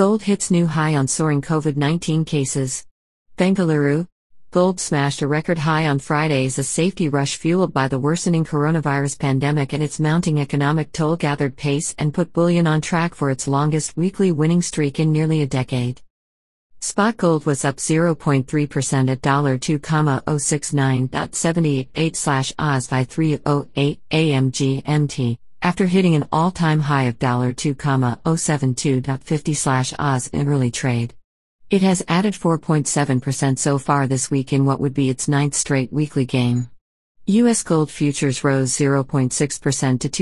Gold hits new high on soaring COVID-19 cases. Bengaluru. Gold smashed a record high on Friday as a safety rush fueled by the worsening coronavirus pandemic and its mounting economic toll gathered pace and put bullion on track for its longest weekly winning streak in nearly a decade. Spot gold was up 0.3% at $2,069.78/Oz by 3:08 a.m. GMT, after hitting an all-time high of $2,072.50/Oz in early trade. It has added 4.7% so far this week in what would be its ninth straight weekly gain. U.S. gold futures rose 0.6% to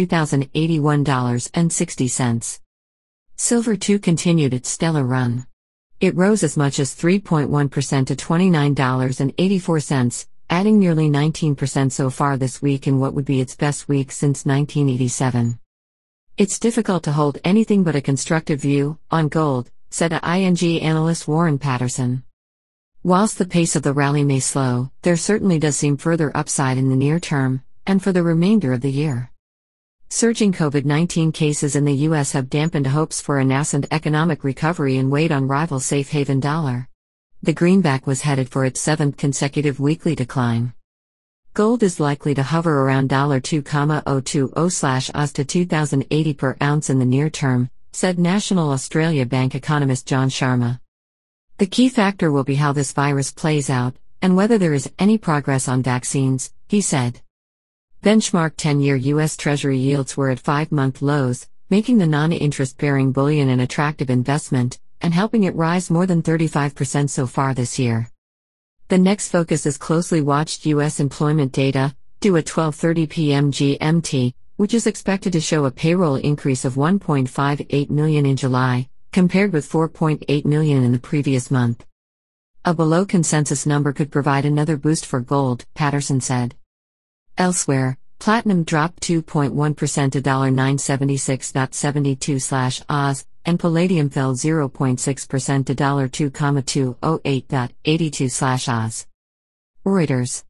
$2,081.60. Silver too continued its stellar run. It rose as much as 3.1% to $29.84, adding nearly 19% so far this week in what would be its best week since 1987. It's difficult to hold anything but a constructive view on gold, said ING analyst Warren Patterson. Whilst the pace of the rally may slow, there certainly does seem further upside in the near term, and for the remainder of the year. Surging COVID-19 cases in the U.S. have dampened hopes for a nascent economic recovery and weighed on rival safe haven dollar. The greenback was headed for its seventh consecutive weekly decline. Gold is likely to hover around $2,020/Oz to 2,080 per ounce in the near term, said National Australia Bank economist John Sharma. The key factor will be how this virus plays out, and whether there is any progress on vaccines, he said. Benchmark 10-year U.S. Treasury yields were at 5-month lows, making the non-interest-bearing bullion an attractive investment, and helping it rise more than 35% so far this year. The next focus is closely watched U.S. employment data, due at 12:30 p.m. GMT, which is expected to show a payroll increase of 1.58 million in July, compared with 4.8 million in the previous month. A below-consensus number could provide another boost for gold, Patterson said. Elsewhere, platinum dropped 2.1% to $976.72/Oz, and palladium fell 0.6% to $2,208.82/Oz. Reuters.